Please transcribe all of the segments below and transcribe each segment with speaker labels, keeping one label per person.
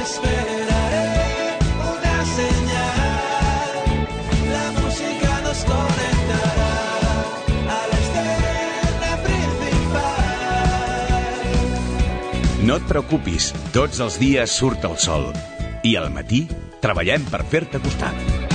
Speaker 1: esperaré una señal. La música nos conectará a la escena principal.
Speaker 2: No et preocupis, tots els dies surt el sol. I al matí treballem per fer-te costar.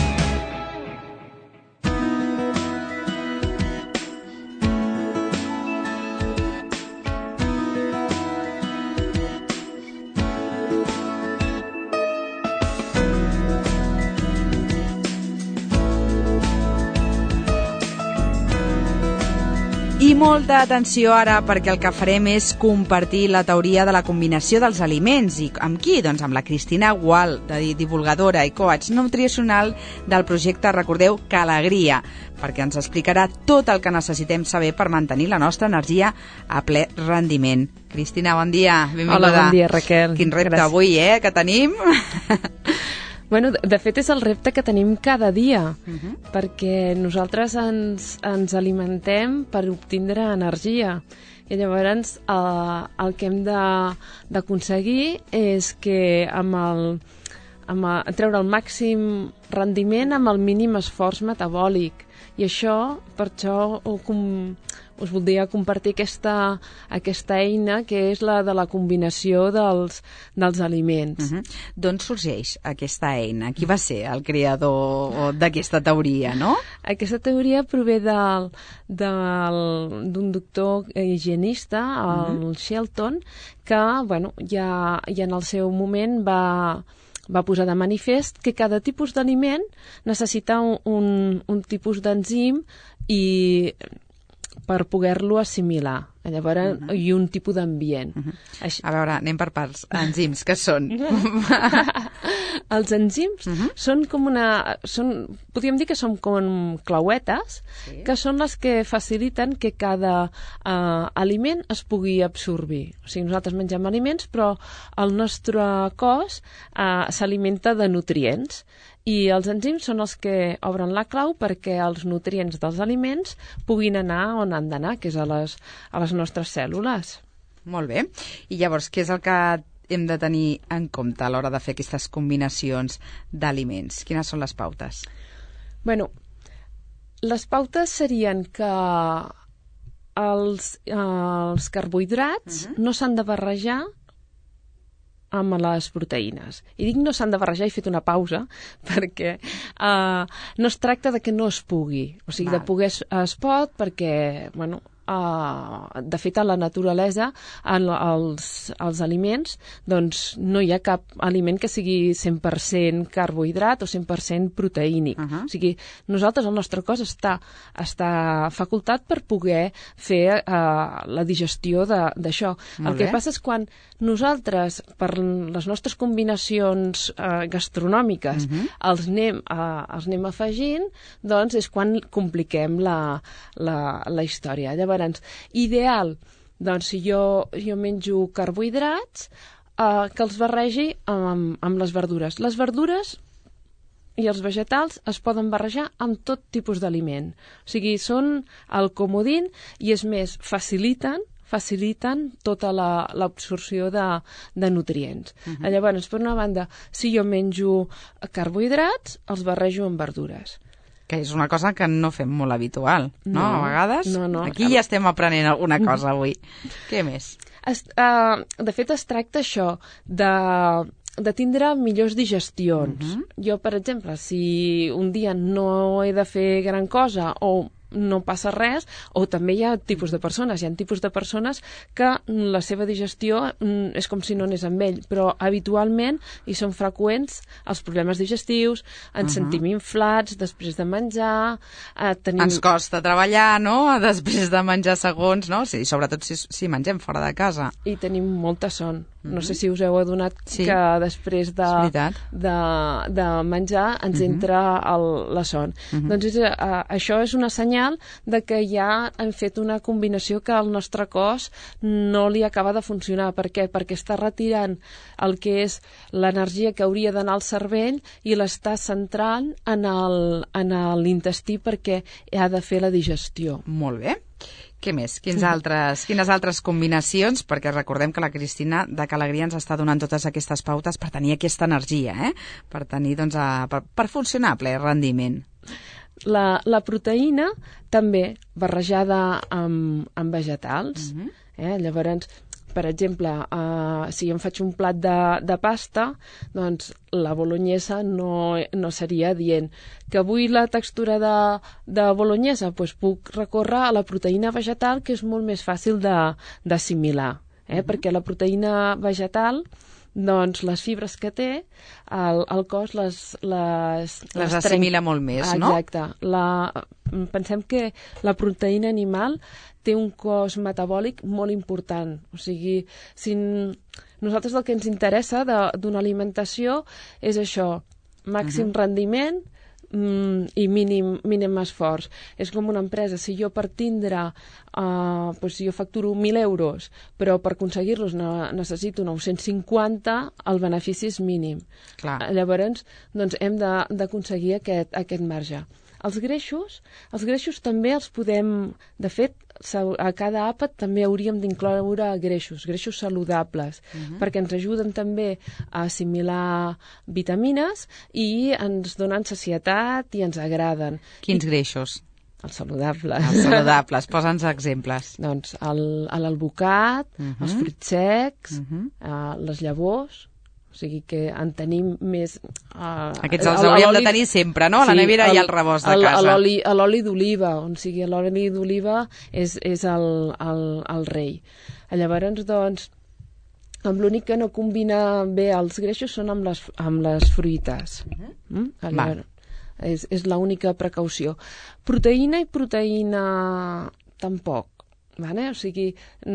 Speaker 3: I molta atenció ara, perquè el que farem és compartir la teoria de la combinació dels aliments. I amb qui? Doncs amb la Cristina Gual, divulgadora i coach nutricional del projecte, recordeu, Calegria, perquè ens explicarà tot el que necessitem saber per mantenir la nostra energia a ple rendiment. Cristina, bon dia. Benvinguda.
Speaker 4: Hola, bon dia, Raquel.
Speaker 3: Quin repte
Speaker 4: Gràcies.
Speaker 3: avui, que tenim.
Speaker 4: Bueno, de fet és el repte que tenim cada dia, perquè nosaltres ens alimentem per obtindre energia. I llavors el que hem d'aconseguir és que treure el màxim rendiment amb el mínim esforç metabòlic. I això, per això us voldria compartir aquesta eina que és la de la combinació dels aliments.
Speaker 3: D'on sorgeix aquesta eina? Qui va ser el creador d'aquesta teoria, no?
Speaker 4: Aquesta teoria prové d'un doctor higienista, el Shelton, que ja en el seu moment va posar de manifest que cada tipus d'aliment necessita un tipus d'enzim per poder-lo assimilar. Llavors, i un tipus d'ambient.
Speaker 3: A veure, anem per parts. Enzims, què són?
Speaker 4: Els enzims són podríem dir que són com clauetes, que són les que faciliten que cada aliment es pugui absorbir. O sigui, nosaltres mengem aliments, però el nostre cos s'alimenta de nutrients. I els enzims són els que obren la clau perquè els nutrients dels aliments puguin anar on han d'anar, que és a les nostres cèl·lules.
Speaker 3: Molt bé. I llavors, què és el que hem de tenir en compte a l'hora de fer aquestes combinacions d'aliments? Quines són les pautes?
Speaker 4: Bueno, les pautes serien que els carbohidrats no s'han de barrejar amb les proteïnes. I dic no s'han de barrejar, he fet una pausa, perquè no es tracta de que no es pugui. O sigui, de poder es pot perquè, de fet, a la naturalesa, als aliments, doncs no hi ha cap aliment que sigui 100% carbohidrat o 100% proteínic. O sigui, nosaltres, el nostre cos està facultat per poder fer la digestió d'això. El que passa és quan nosaltres, per les nostres combinacions gastronòmiques, els anem afegint, doncs és quan compliquem la història. Llavors, ideal, doncs si jo menjo carbohidrats, que els barregi amb les verdures. Les verdures i els vegetals es poden barrejar amb tot tipus d'aliment. O sigui, són el comodín i, és més, faciliten tota l'absorció de nutrients. Llavors, per una banda, si jo menjo carbohidrats, els barrejo amb verdures.
Speaker 3: Que és una cosa que no fem molt habitual, no? A vegades.
Speaker 4: No.
Speaker 3: Aquí ja estem aprenent alguna cosa avui. Què més?
Speaker 4: De fet, es tracta això de tindre millors digestions. Jo, per exemple, si un dia no he de fer gran cosa o no passa res, o també hi ha tipus de persones. Hi ha tipus de persones que la seva digestió és com si no anés amb ell, però habitualment hi són freqüents els problemes digestius, ens sentim inflats després de menjar,
Speaker 3: ens costa treballar, no?, després de menjar segons, no? Sí, sobretot si mengem fora de casa.
Speaker 4: I tenim molta son. No sé si us heu adonat que després de menjar ens entra la son. Doncs això és una senyal de que ja hem fet una combinació que al nostre cos no li acaba de funcionar. Per què? Perquè està retirant el que és l'energia que hauria d'anar al cervell i l'està centrant en l'intestí perquè ha de fer la digestió.
Speaker 3: Molt bé. Què més? Quines altres combinacions? Perquè recordem que la Cristina de Calegria ens està donant totes aquestes pautes per tenir aquesta energia, per tenir, doncs, per funcionar a ple rendiment.
Speaker 4: La proteïna també barrejada amb vegetals. Llavors, per exemple, si em faig un plat de pasta, doncs la bolognesa no seria adient. Que vull la textura de bolognesa? Doncs puc recórrer a la proteïna vegetal, que és molt més fàcil d'assimilar, perquè la proteïna vegetal, doncs les fibres que té, el cos les
Speaker 3: assimila molt més, no?
Speaker 4: Exacte. Pensem que la proteïna animal té un cos metabòlic molt important. O sigui, nosaltres el que ens interessa d'una alimentació és això, màxim rendiment i mínim esforç. És com una empresa. Si jo per tindre, jo facturo 1.000 euros, però per aconseguir-los necessito 950, el benefici és mínim.
Speaker 3: Clar.
Speaker 4: Llavors, doncs, hem d'aconseguir aquest marge. Els greixos també els podem... De fet, a cada àpat també hauríem d'incloure greixos saludables, perquè ens ajuden també a assimilar vitamines i ens donen sacietat i ens agraden.
Speaker 3: Quins greixos?
Speaker 4: Els saludables.
Speaker 3: Els saludables, posa'ns exemples.
Speaker 4: Doncs l'alvocat, els fruits secs, les llavors... O sigui que en tenim més...
Speaker 3: Aquests els hauríem de tenir sempre, no? A la nevera i al rebost de casa.
Speaker 4: L'oli d'oliva, l'oli d'oliva és el rei. Llavors, doncs, amb l'únic que no combina bé els greixos són amb les fruites. És l'única precaució. Proteïna i proteïna tampoc. O sigui,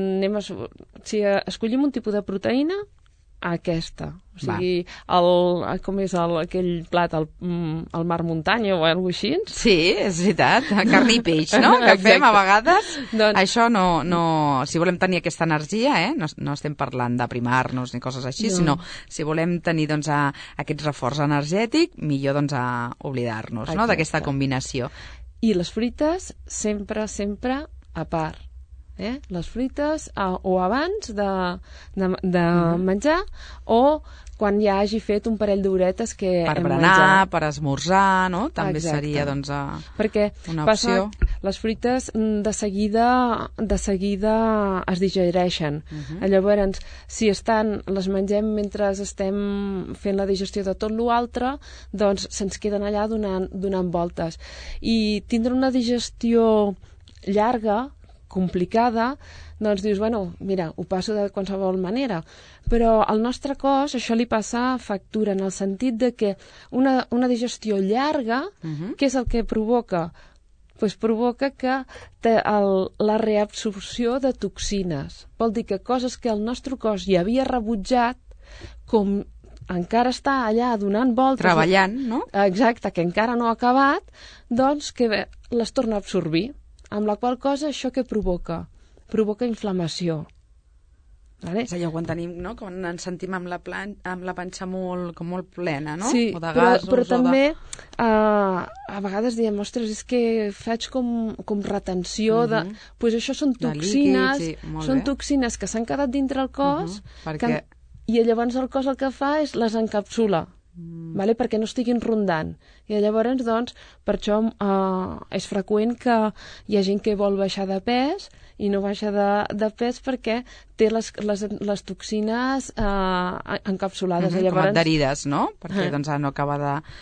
Speaker 4: si escollim un tipus de proteïna, aquesta. O sigui, com és aquell plat, el mar muntanya o alguna cosa així?
Speaker 3: Sí, és veritat, carn i peix, no? Que fem a vegades. Això no... Si volem tenir aquesta energia, no estem parlant d'aprimar-nos ni coses així, sinó si volem tenir, doncs, aquest reforç energètic, millor, doncs, oblidar-nos, no?, d'aquesta combinació.
Speaker 4: I les fruites sempre a part. Les fruites o abans de menjar o quan ja hagi fet un parell d'horetes que
Speaker 3: per
Speaker 4: hem
Speaker 3: berenar,
Speaker 4: menjat.
Speaker 3: Per esmorzar, no? També seria, doncs,
Speaker 4: perquè
Speaker 3: una opció.
Speaker 4: Les fruites de seguida es digereixen. Llavors, si les mengem mentre estem fent la digestió de tot l'altre, doncs se'ns queden allà donant voltes. I tindre una digestió llarga, complicada, doncs dius, mira, ho passo de qualsevol manera. Però al nostre cos això li passa factura, en el sentit de que una digestió llarga, què és el que provoca? Doncs provoca que la reabsorció de toxines. Vol dir que coses que el nostre cos ja havia rebutjat, com encara està allà donant voltes...
Speaker 3: Treballant, no?
Speaker 4: Exacte, que encara no ha acabat, doncs que les torna a absorbir. Amb la qual cosa això què provoca? Provoca inflamació.
Speaker 3: És allò quan tenim, no?, quan ens sentim amb la panxa molt plena, no?
Speaker 4: Sí,
Speaker 3: o de gasos,
Speaker 4: però també a vegades diem, ostres, és que faig com retenció de... Doncs això són toxines, són toxines que s'han quedat dintre el cos i llavors el cos el que fa és les encapsula. Perquè no estiguin rondant. I llavors, doncs, per això és freqüent que hi ha gent que vol baixar de pes i no baixa de pes perquè té les toxines encapsulades.
Speaker 3: Com adherides, no? Perquè no acaba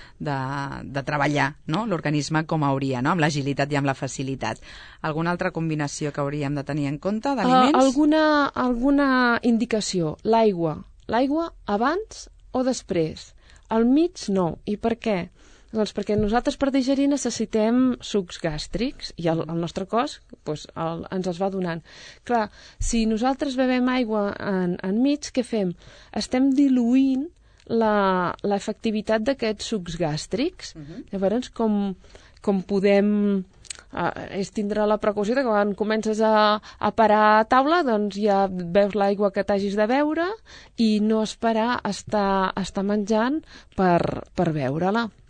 Speaker 3: de treballar, no?, l'organisme com hauria, no?, amb l'agilitat i amb la facilitat. Alguna altra combinació que hauríem de tenir en compte d'aliments?
Speaker 4: Alguna indicació. L'aigua abans o després? Al mig no. I per què? Doncs perquè nosaltres per digerir necessitem sucs gàstrics i el nostre cos ens els va donant. Clar, si nosaltres bevem aigua enmig, què fem? Estem diluint l'efectivitat d'aquests sucs gàstrics. Llavors, com podem... és tindre la precaució que quan comences a parar a taula, doncs ja veus l'aigua que t'hagis de beure i no esperar estar menjant per beure-la.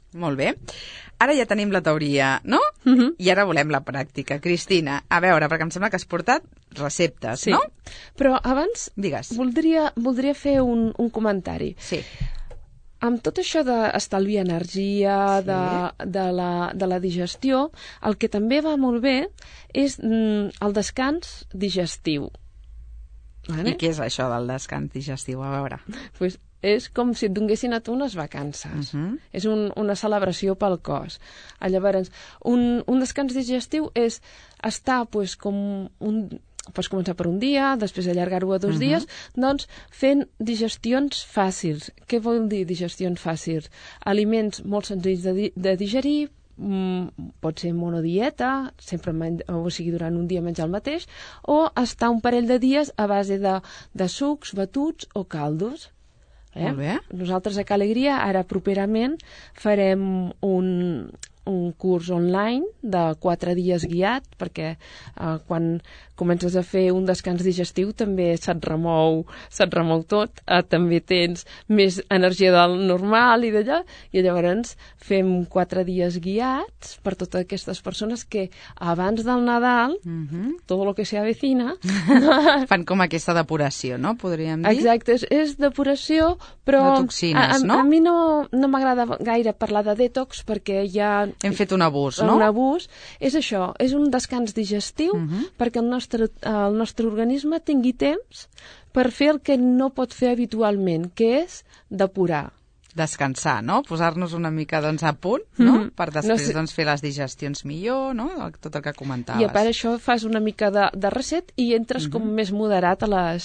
Speaker 3: Molt bé. Ara ja tenim la teoria, no? I ara volem la pràctica. Cristina, a veure, perquè em sembla que has portat receptes,
Speaker 4: Sí.
Speaker 3: no?
Speaker 4: Però abans
Speaker 3: Digues.
Speaker 4: voldria fer un comentari.
Speaker 3: Sí.
Speaker 4: Amb tot això d'estalviar energia, de la digestió, el que també va molt bé és el descans digestiu. Vale?
Speaker 3: I què és això del descans digestiu? A veure.
Speaker 4: Pues és com si et donessin a tu unes vacances. És una celebració pel cos. Llavors, un descans digestiu és estar pues, com pots començar per un dia, després allargar-ho a 2 dies, doncs fent digestions fàcils. Què vol dir digestions fàcils? Aliments molt senzills de digerir, pot ser monodieta, sempre o sigui, durant un dia menjar el mateix, o estar un parell de dies a base de sucs, batuts o caldos.
Speaker 3: Molt bé.
Speaker 4: Nosaltres a Calegria ara properament farem un curs online de 4 dies guiat, perquè quan comences a fer un descans digestiu també se't remou tot, també tens més energia del normal i d'allò, i llavors fem 4 dies guiats per totes aquestes persones que abans del Nadal, tot el que s'avecina...
Speaker 3: Fan com aquesta depuració, no? Podríem dir?
Speaker 4: Exacte, és depuració, però
Speaker 3: de toxines, no?
Speaker 4: A mi no m'agrada gaire parlar de detox perquè ja...
Speaker 3: Hem fet un abús, no?
Speaker 4: Un abús. És això, és un descans digestiu perquè el nostre organisme tingui temps per fer el que no pot fer habitualment, que és depurar.
Speaker 3: Descansar, no? Posar-nos una mica doncs, a punt, no? Per després doncs, fer les digestions millor, no? Tot el que comentaves.
Speaker 4: I a part això fas una mica de reset i entres com més moderat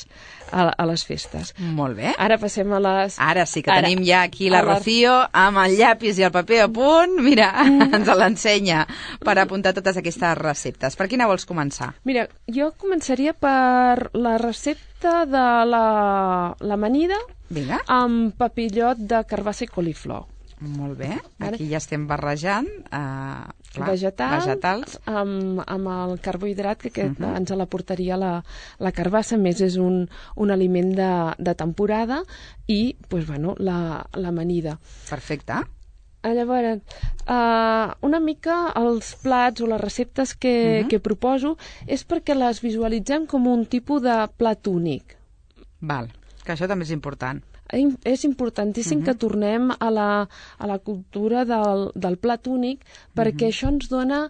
Speaker 4: a les festes.
Speaker 3: Molt bé.
Speaker 4: Ara passem a les...
Speaker 3: Ara sí que tenim ja aquí la Rocío amb el llapis i el paper a punt. Mira, ens l'ensenya per apuntar totes aquestes receptes. Per quina vols començar?
Speaker 4: Mira, jo començaria per la recepta de l'amanida amb papillot de carbassa i coliflor.
Speaker 3: Molt bé. Aquí ja estem barrejant
Speaker 4: vegetals amb el carbohidrat, que ens l'aportaria la carbassa. A més, és un aliment de temporada i pues, bueno, l'amanida.
Speaker 3: Perfecte.
Speaker 4: Llavors, una mica els plats o les receptes que proposo és perquè les visualitzem com un tipus de plat únic.
Speaker 3: Val, que això també és important.
Speaker 4: És importantíssim que tornem a la cultura del plat únic, perquè això ens dona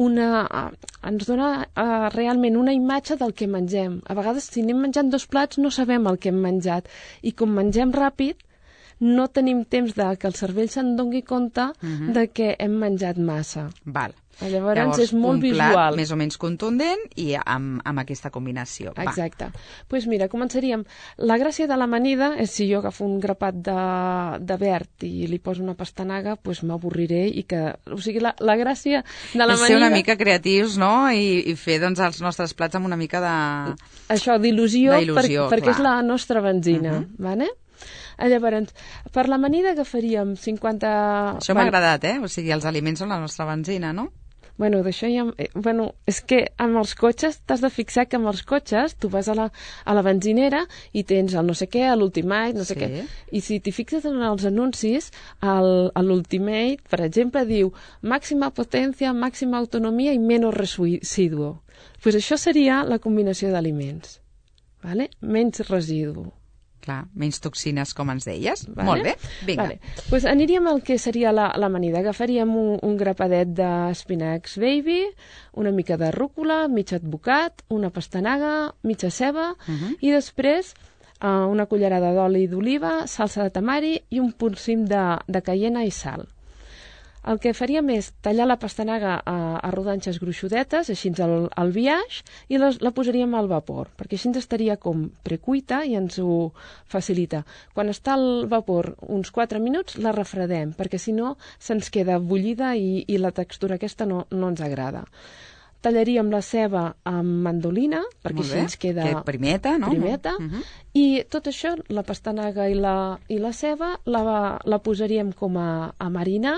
Speaker 4: realment una imatge del que mengem. A vegades, si anem menjant 2 plats, no sabem el que hem menjat. I com mengem ràpid, no tenim temps que el cervell se'n doni compte de que hem menjat massa.
Speaker 3: Val.
Speaker 4: Llavors és molt visual.
Speaker 3: Un plat més o menys contundent i amb aquesta combinació.
Speaker 4: Exacte. Doncs mira, començaríem. La gràcia de l'amanida és si jo agafo un grapat de verd i li poso una pastanaga, doncs m'avorriré i que... O sigui, la gràcia de l'amanida...
Speaker 3: És ser una mica creatius, no? I fer doncs, els nostres plats amb una mica de...
Speaker 4: Això, d'il·lusió, perquè és la nostra benzina, vale? Llavors, per l'amanida agafaríem 50...
Speaker 3: Això m'ha agradat, O sigui, els aliments són la nostra benzina, no?
Speaker 4: Bueno, d'això ja... és que amb els cotxes, t'has de fixar que amb els cotxes tu vas a la benzinera i tens el no sé què, l'Ultimate, no sé què. I si t'hi fixes en els anuncis, l'Ultimate, per exemple, diu màxima potència, màxima autonomia i menys residu. Doncs això seria la combinació d'aliments. Vale? Menys residu.
Speaker 3: Clar, menys toxines, com ens deies.
Speaker 4: Vale.
Speaker 3: Molt bé, vinga.
Speaker 4: Vale. Pues aniríem al que seria l'amanida. Agafaríem un grapadet d'espinacs baby, una mica de rúcula, mig advocat, una pastanaga, mitja ceba, i després una cullerada d'oli d'oliva, salsa de tamari i un polsim de caiena i sal. El que faríem és tallar la pastanaga a rodanxes gruixudetes, així al biaix, i la posaríem al vapor, perquè així estaria com precuita i ens ho facilita. Quan està al vapor uns 4 minuts, la refredem, perquè si no se'ns queda bullida i la textura aquesta no ens agrada. Tallaríem la ceba amb mandolina, perquè així ens queda
Speaker 3: primeta, no?
Speaker 4: Primeta. I tot això, la pastanaga i la ceba, la posaríem com a marinar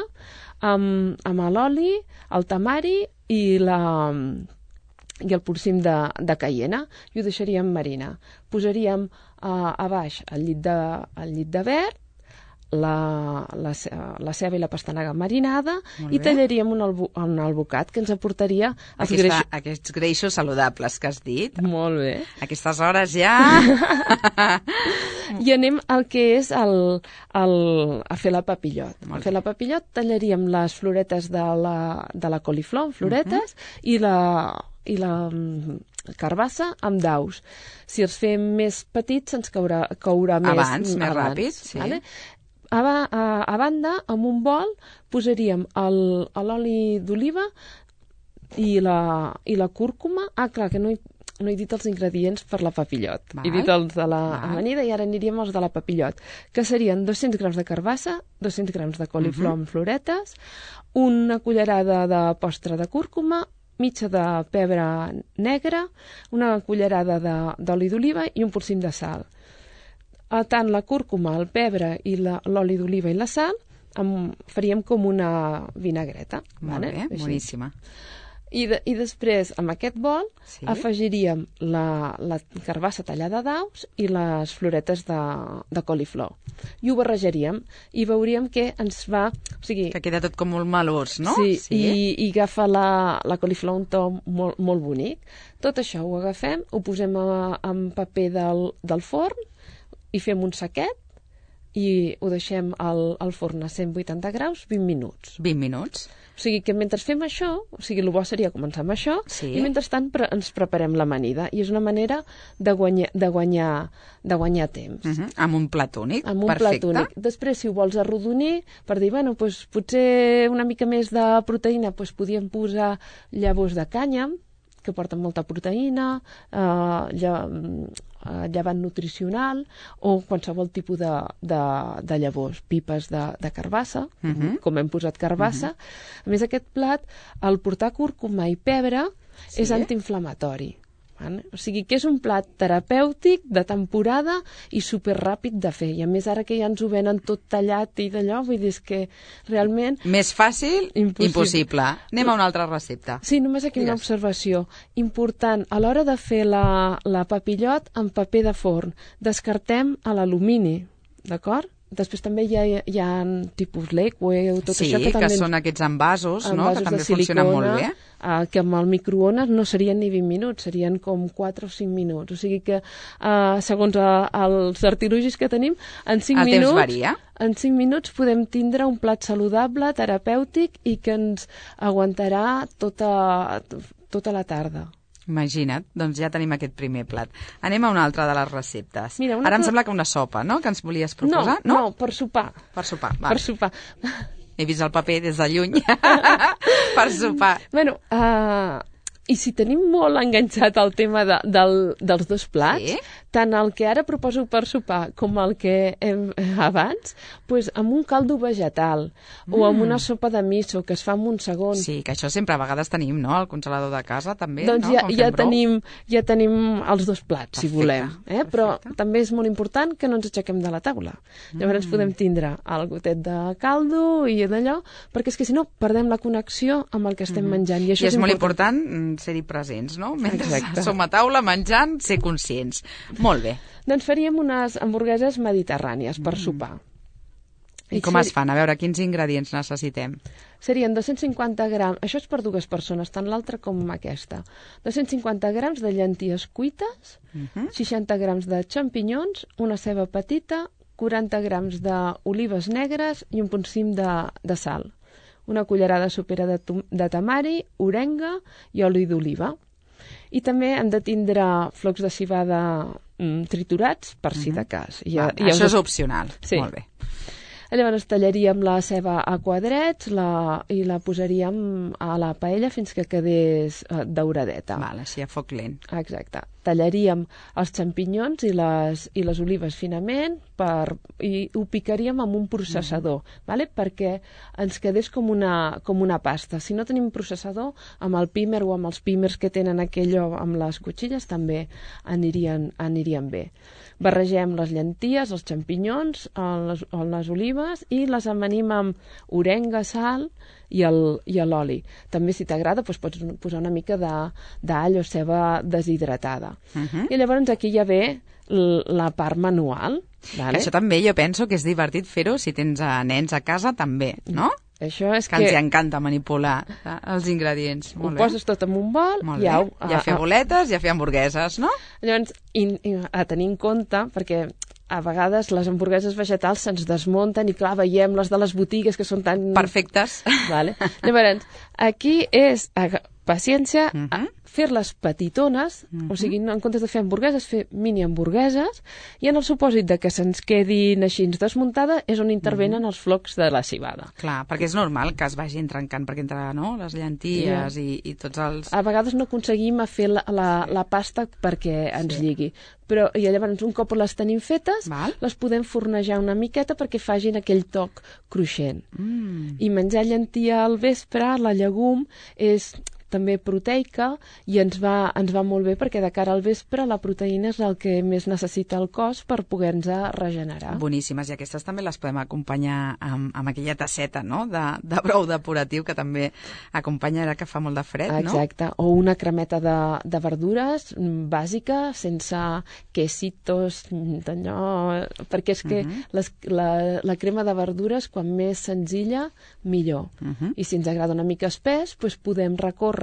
Speaker 4: amb l'oli, el tamari i el polsim de caiena, i ho deixaríem marinar. Posaríem a baix el llit de verd, la ceba i la pastanaga marinada
Speaker 3: Molt
Speaker 4: i
Speaker 3: bé.
Speaker 4: tallaríem un albocat que ens aportaria els greixos.
Speaker 3: Aquests greixos saludables que has dit.
Speaker 4: Molt bé.
Speaker 3: A aquestes hores ja...
Speaker 4: I anem al que és a fer la papillot.
Speaker 3: Molt
Speaker 4: A fer la papillot tallaríem les floretes de la coliflor, floretes, i la carbassa amb daus. Si els fem més petits, ens courà més
Speaker 3: ràpid. Sí.
Speaker 4: Vale? A banda, en un bol, posaríem l'oli d'oliva i la cúrcuma. Clar, que no he dit els ingredients per la papillot.
Speaker 3: Val.
Speaker 4: He dit els de la amanida i ara aniríem als de la papillot, que serien 200 grams de carbassa, 200 grams de coliflor amb floretes, una cullerada de postre de cúrcuma, mitja de pebre negre, una cullerada d'oli d'oliva i un polsim de sal. Tant la cúrcuma, el pebre i l'oli d'oliva i la sal faríem com una vinagreta.
Speaker 3: Molt bé, boníssima.
Speaker 4: I després, amb aquest bol,
Speaker 3: Sí.
Speaker 4: afegiríem la carbassa tallada a daus i les floretes de coliflor. I ho barrejaríem i veuríem que ens va... O sigui,
Speaker 3: Que queda tot com molt melós, no?
Speaker 4: Sí, i agafa la coliflor un to molt, molt bonic. Tot això ho agafem, ho posem en paper del forn i fem un saquet i ho deixem al forn a 180 graus 20 minuts.
Speaker 3: 20 minuts.
Speaker 4: O sigui que mentre fem això, el bo seria començar amb això,
Speaker 3: Sí.
Speaker 4: i mentrestant ens preparem l'amanida. I és una manera de guanyar temps.
Speaker 3: Amb un plat únic.
Speaker 4: Amb un
Speaker 3: Perfecte.
Speaker 4: plat únic. Després, si ho vols arrodonir, per dir, potser una mica més de proteïna, podíem posar llavors de cànyam, que porten molta proteïna, llevant nutricional, o qualsevol tipus de llavors, pipes de carbassa, com hem posat carbassa. A més, aquest plat, al portar cúrcuma i pebre, és antiinflamatori. O sigui que és un plat terapèutic de temporada i superràpid de fer. I a més ara que ja ens ho venen tot tallat i d'allò, vull dir que realment...
Speaker 3: Més fàcil, impossible. Anem a una altra recepta.
Speaker 4: Sí, només aquí una observació. Important, a l'hora de fer la papillot en paper de forn, descartem a l'alumini, d'acord? Després també hi ha tipus Lakeway o tot això que també...
Speaker 3: Sí, que són aquests envasos, no? Que també
Speaker 4: de
Speaker 3: funcionen molt bé.
Speaker 4: Que amb el microones no serien ni 20 minuts, serien com 4 o 5 minuts. O sigui que, segons els artilugis que tenim, en 5
Speaker 3: El
Speaker 4: minuts...
Speaker 3: temps varia.
Speaker 4: En 5 minuts podem tindre un plat saludable, terapèutic i que ens aguantarà tota la tarda.
Speaker 3: Imagina't, doncs ja tenim aquest primer plat. Anem a una altra de les receptes.
Speaker 4: Mira,
Speaker 3: Ara em sembla que una sopa, no?, que ens volies proposar.
Speaker 4: No, per sopar.
Speaker 3: Per sopar, vale.
Speaker 4: Per sopar.
Speaker 3: He vist el paper des de lluny. Per sopar.
Speaker 4: Bueno, i si tenim molt enganxat el tema dels dos plats,
Speaker 3: Sí.
Speaker 4: tant el que ara proposo per sopar com el que hem abans, doncs amb un caldo vegetal o amb una sopa de miso que es fa en un segon.
Speaker 3: Sí, que això sempre a vegades tenim, no?, al congelador de casa també,
Speaker 4: Doncs
Speaker 3: no?
Speaker 4: ja,
Speaker 3: Com fem
Speaker 4: ja,
Speaker 3: brou.
Speaker 4: tenim els dos plats, si
Speaker 3: Perfecte,
Speaker 4: volem. Però
Speaker 3: perfecte.
Speaker 4: també és molt important que no ens aixequem de la taula. Llavors podem tindre el gotet de caldo i d'allò, perquè és que si no perdem la connexió amb el que estem menjant. I això
Speaker 3: I és molt important ser-hi presents, no? Mentre
Speaker 4: Exacte.
Speaker 3: som a taula menjant, ser conscients. Molt bé.
Speaker 4: Doncs faríem unes hamburgueses mediterrànies per sopar.
Speaker 3: I com es fan? A veure, quins ingredients necessitem?
Speaker 4: Serien 250 grams, això és per dues persones, tant l'altra com aquesta. 250 grams de llenties cuites, 60 grams de xampinyons, una ceba petita, 40 grams d'olives negres i un polsim de sal. Una cullerada sopera de tamari, orenga i oli d'oliva. I també hem de tindre flocs de civada triturats, per si de cas.
Speaker 3: Això és opcional.
Speaker 4: Sí.
Speaker 3: Molt bé.
Speaker 4: Llavors tallaríem la ceba a quadrets i la posaríem a la paella fins que quedés dauradeta.
Speaker 3: Val, així a foc lent.
Speaker 4: Exacte. Tallaríem els xampinyons i les olives finament i ho picaríem amb un processador, vale? Perquè ens quedés com una pasta. Si no tenim processador, amb el pímer o amb els pímers que tenen aquello amb les cotxilles també anirien bé. Barregem les llenties, els xampinyons, les olives olives i les amanim amb orenga, sal i l'oli. També, si t'agrada, pots posar una mica d'all o ceba deshidratada. I llavors aquí ja ve la part manual. Vale?
Speaker 3: Això també jo penso que és divertit fer-ho si tens nens a casa també, no?
Speaker 4: Això és
Speaker 3: que els encanta manipular els ingredients.
Speaker 4: Ho poses tot en un bol i
Speaker 3: ja fer boletes, ja fer hamburgueses, no?
Speaker 4: Llavors, a tenir en compte, perquè a vegades les hamburgueses vegetals se'ns desmunten i clar, veiem les de les botigues que són tan...
Speaker 3: perfectes.
Speaker 4: Vale. Llavors, aquí és paciència, fer-les petitones, o sigui, en comptes de fer hamburgueses, fer mini hamburgueses, i en el supòsit de que se'ns quedin així desmuntada és on intervenen els flocs de la cibada.
Speaker 3: Clar, perquè és normal que es vagin trencant, perquè entre les llenties i tots els...
Speaker 4: A vegades no aconseguim fer la pasta perquè ens lligui, però i llavors un cop les tenim fetes, les podem fornejar una miqueta perquè facin aquell toc cruixent. I menjar llentia al vespre, la llegum, és també proteica i ens va molt bé perquè de cara al vespre la proteïna és el que més necessita el cos per poder-nos regenerar.
Speaker 3: Boníssimes, i aquestes també les podem acompanyar amb aquella tasseta, no?, de brou depuratiu que també acompanya ara que fa molt de fred, no?
Speaker 4: Exacte, o una cremeta de verdures bàsica, sense quesitos, d'allò... Perquè és que la crema de verdures, quan més senzilla, millor. I si ens agrada una mica espès, doncs podem recórrer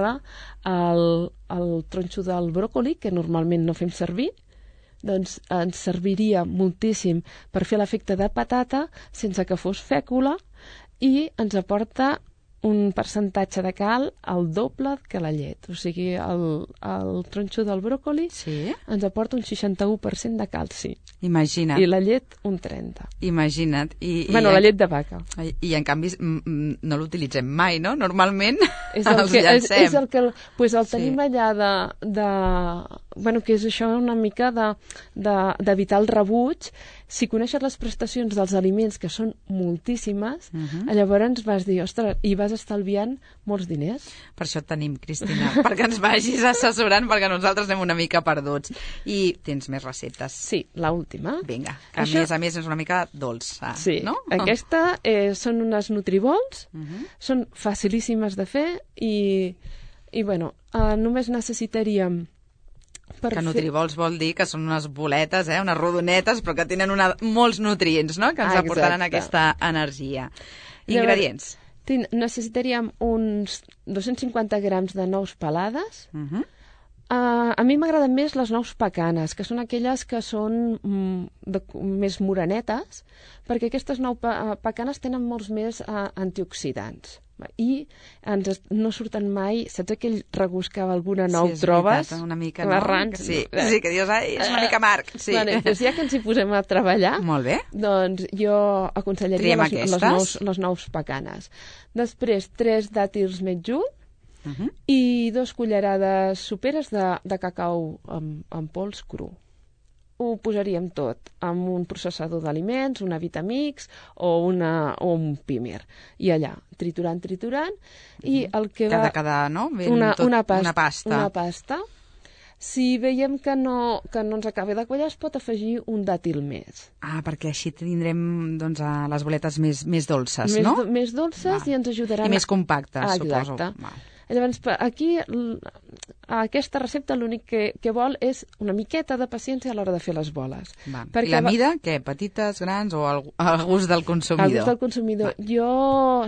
Speaker 4: el tronxo del bròcoli, que normalment no fem servir, doncs ens serviria moltíssim per fer l'efecte de patata sense que fos fècula i ens aporta un percentatge de cal el doble que la llet. O sigui, el tronxo del bròcoli ens aporta un 61% de calci.
Speaker 3: Imagina't.
Speaker 4: I la llet un 30%.
Speaker 3: Imagina't.
Speaker 4: La llet de vaca.
Speaker 3: I en canvi no l'utilitzem mai, no? Normalment els llancem.
Speaker 4: És el que... Doncs el tenim allà que és això una mica d'evitar el rebuig. Si coneixes les prestacions dels aliments, que són moltíssimes, llavors vas dir, ostres, i vas estalviant molts diners.
Speaker 3: Per això et tenim, Cristina, perquè ens vagis assessorant, perquè nosaltres anem una mica perduts. I tens més receptes.
Speaker 4: Sí, l'última.
Speaker 3: Vinga, que a més és una mica dolça,
Speaker 4: sí,
Speaker 3: no?
Speaker 4: Aquesta són unes nutribols, són facilíssimes de fer i només necessitaríem...
Speaker 3: Que nutribols vol dir que són unes boletes, unes rodonetes, però que tenen molts nutrients, no?, que ens aportaran aquesta energia. Ingredients.
Speaker 4: Necessitaríem uns 250 grams de nous pelades. A mi m'agraden més les nous pecanes, que són aquelles que són més morenetes, perquè aquestes nous pecanes tenen molts més antioxidants. I no surten mai, saps aquell regust que alguna nou trobes?
Speaker 3: Sí, és veritat, una mica, no? Sí, que dius, és una mica amarg. Sí.
Speaker 4: Doncs ja que ens hi posem a treballar,
Speaker 3: molt bé.
Speaker 4: Doncs jo aconsellaria les nous pecanes. Després, 3 dàtils metjul i 2 cullerades soperes de cacau en pols cru. Ho posaríem tot amb un processador d'aliments, una Vitamix o un Pimer. I allà, triturant, i el que va...
Speaker 3: Cada, no?
Speaker 4: Una pasta. Si veiem que no ens acaba de quallar, es pot afegir un dàtil més.
Speaker 3: Perquè així tindrem les boletes més dolces, no?
Speaker 4: Més dolces i ens ajudaran...
Speaker 3: I més compactes, suposo.
Speaker 4: Exacte. Llavors, aquí, aquesta recepta l'únic que vol és una miqueta de paciència a l'hora de fer les boles.
Speaker 3: I la mida, què? Petites, grans o al gust del consumidor?
Speaker 4: Al gust del consumidor. Jo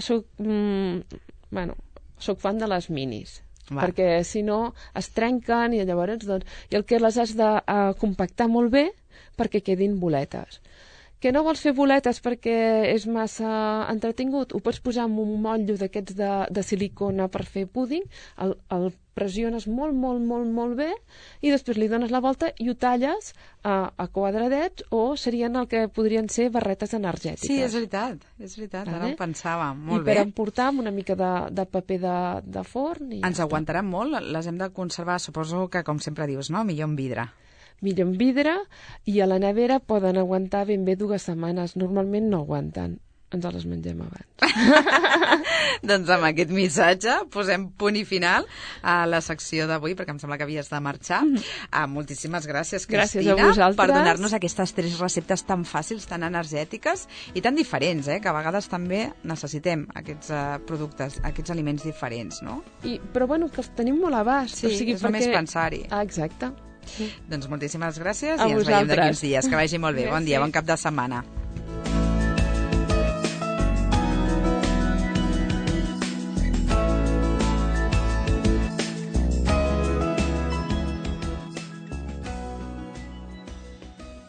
Speaker 4: soc fan de les minis. Perquè si no es trenquen i llavors i el que les has de compactar molt bé perquè quedin boletes. Que no vols fer boletes perquè és massa entretingut, ho pots posar en un motllo d'aquests de silicona per fer púding, el pressiones molt bé i després li dones la volta i ho talles a quadradets o serien el que podrien ser barretes energètiques.
Speaker 3: Sí, és veritat, ara ho pensava, molt bé.
Speaker 4: I per emportar amb una mica de paper de forn.
Speaker 3: Ens aguantaran molt? Les hem de conservar, suposo que, com sempre dius, no? Millor en vidre.
Speaker 4: Millor en vidre i a la nevera poden aguantar ben bé 2 setmanes. Normalment no aguanten. ens les mengem abans.
Speaker 3: Doncs amb aquest missatge posem punt i final a la secció d'avui, perquè em sembla que havies de marxar. Moltíssimes gràcies,
Speaker 4: Gràcies
Speaker 3: Cristina,
Speaker 4: a vosaltres.
Speaker 3: per donar-nos aquestes 3 receptes tan fàcils, tan energètiques i tan diferents, que a vegades també necessitem aquests productes, aquests aliments diferents, no?
Speaker 4: Però bueno, que els tenim molt a abast.
Speaker 3: Sí, és només pensar-hi.
Speaker 4: Exacte. Sí.
Speaker 3: Doncs moltíssimes gràcies
Speaker 4: A
Speaker 3: i ens veiem d'aquí
Speaker 4: vosaltres.
Speaker 3: uns dies. Que vagi molt bé. Bon dia, bon cap de setmana.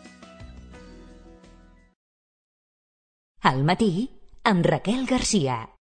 Speaker 5: Al matí, amb Raquel Garcia.